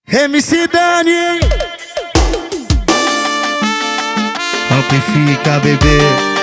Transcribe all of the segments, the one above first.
MC Dani, amplifica, bebê.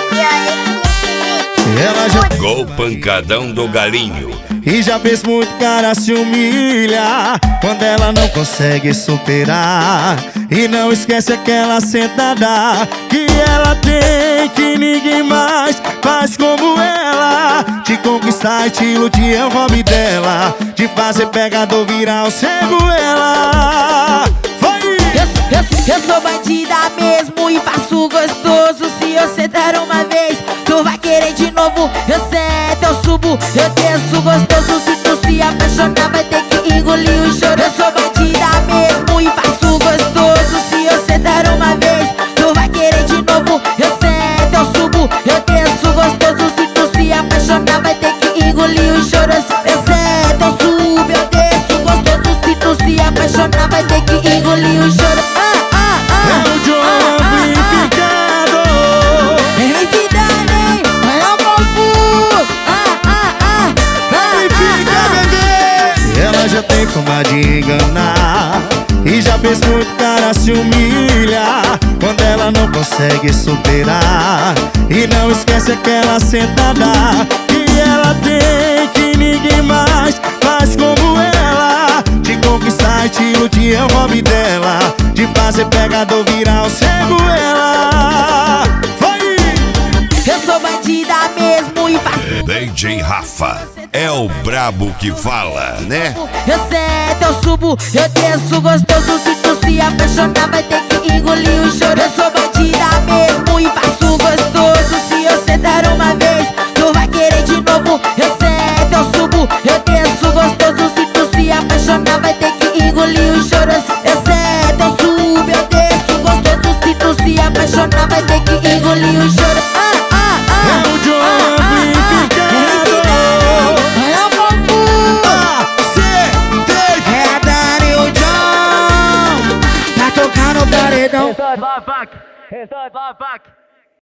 Ela já Gol pancadão do galinho. e já fez muito cara se humilhar quando ela não consegue superar. E não esquece aquela sentada que ela tem, que ninguém mais faz como ela. De conquistar estilo de é o hobby dela, de fazer pegador virar o cego ela. Eu sou bandida mesmo e faço gostoso. Se eu sentar uma vez, tu vai querer de novo. Eu sento, eu subo, eu desço gostoso. Se tu se apaixonar, vai ter que engolir o choro. Eu sou bandida mesmo e faço gostoso. Se eu sentar uma vez, tu vai querer de novo. Eu sento, eu subo, eu desço gostoso. Se tu se apaixonar, vai ter que engolir o choro. Eu sento, eu subo, eu desço gostoso. Se tu se apaixonar, vai ter que engolir o choro. É o John amplificado. MC Dani, olha o povo. Amplifica, bebê. Ela já tem fama de enganar e já fez muito cara se humilhar quando ela não consegue superar. E não esquece aquela sentada que ela tem, que ninguém mais faz como ela. De conquistar estilo de é o hobby dela, de fazer pegador virar o cego ela. Vai! Eu sou bandida mesmo e faço DJ Rafa é o brabo que fala, né? eu sento, eu subo, eu desço gostoso. Se tu se apaixonar, vai ter que engolir o choro. Eu sou bandida mesmo e faço gostoso. Se eu sentar uma vez, tu vai querer de novo. Eu sento, eu subo, eu desço gostoso. Se tu se apaixonar, vai ter que engolir o choro. Eu sento, eu subo, eu desço gostoso. Se tu se apaixonar, vai ter que engolir o choro. É o John amplificado. Olha o povo. É a Dani e o John, tá tocando o paredão. Inside live back.